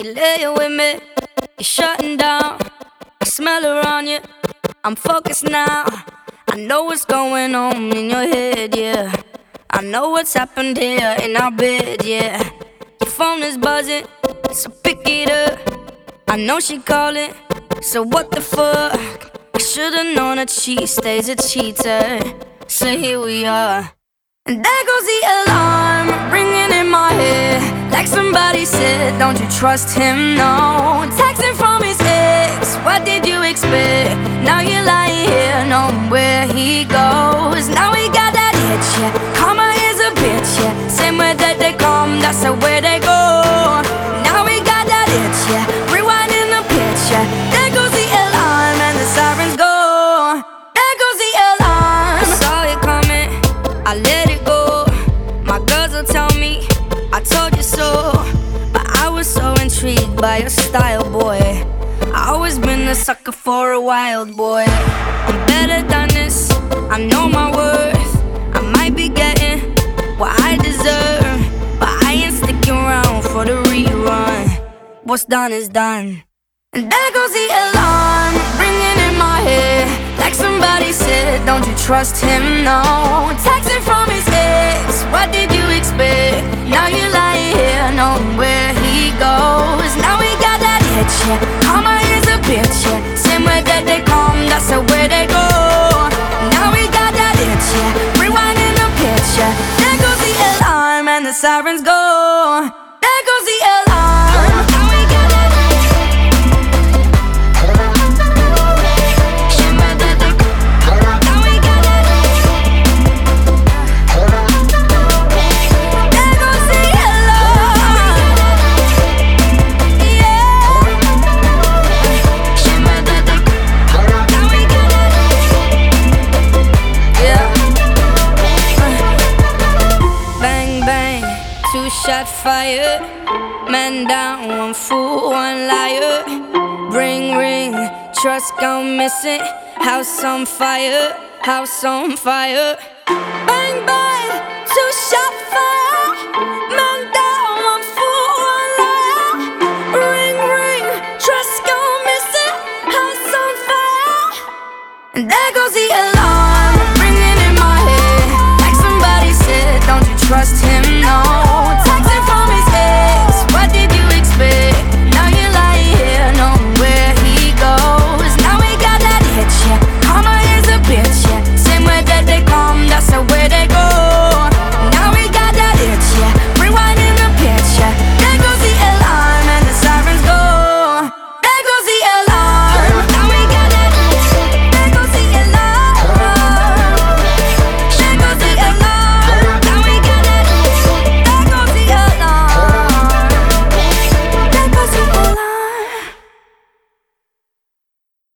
You lay with me, you're shutting down. I smell her on you, I'm focused now. I know what's going on in your head, yeah. I know what's happened here in our bed, yeah. Your phone is buzzing, so pick it up. I know she calling, so what the fuck? I should've known that she stays a cheater. So here we are. And there goes the alarm, ringing in my head. Like somebody said, don't you trust him, no. Texting from his ex, what did you expect? Now you're lying here, knowing where he goes. Now he got that itch, yeah. Karma is a bitch, yeah. Same way that they come, that's the way they go. Now we got that itch, yeah. Rewinding the pitch, yeah. There goes the alarm and the sirens go. There goes the alarm. I saw it coming, I let it go. My girls will tell me, I told you so. But I was so intrigued by your style, boy. I always been a sucker for a wild boy. I'm better than this, I know my worth. I might be getting what I deserve, but I ain't sticking around for the rerun. What's done is done. And there goes the alarm, ringing in my head. Like somebody said, don't you trust him, no. Texting from his ex, what did you expect? Now you're lying here, knowing where he goes. Now we got that itch, yeah. Karma is a bitch, yeah. Same way that they come, that's the way they go. Now we got that itch, yeah. Rewinding the pitch, yeah. There goes the alarm and the sirens go. There goes the alarm. Now we got that itch. Now we got that itch. There goes the alarm. Yeah. Now we got that itch. Yeah. Bang, bang, two-shot fire. Man down, one fool, one liar. Ring, ring, trust gone missing. House on fire, house on fire. Bang, bang, two-shot fire. Man down, one fool, one liar. Ring, ring, trust gone missing. House on fire. And there goes the alarm.